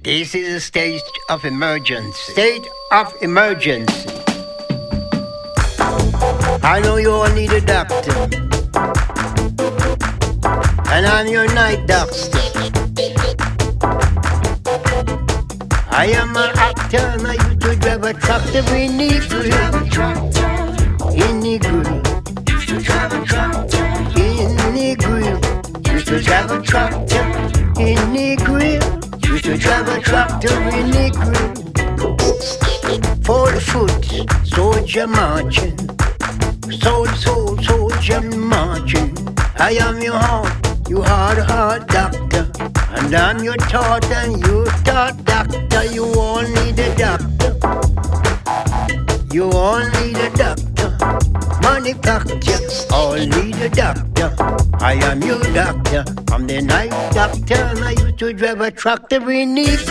This is a state of emergency. State of emergency. I know you all need a doctor, and I'm your night doctor. I am an actor, and I used to drive a tractor in the grill. In the grill. Used to drive a tractor. In the grill. Used to drive a tractor. In the grill. Used to drive a tractor in the grill. 40 foot, soldier marching. Soldier marching. I am your heart, you hard doctor. And I'm your thought and you thought doctor. You all need a doctor. You all need a doctor. Manufacture, all need a doctor. I am your doctor. I'm the night doctor and I used to drive a tractor in the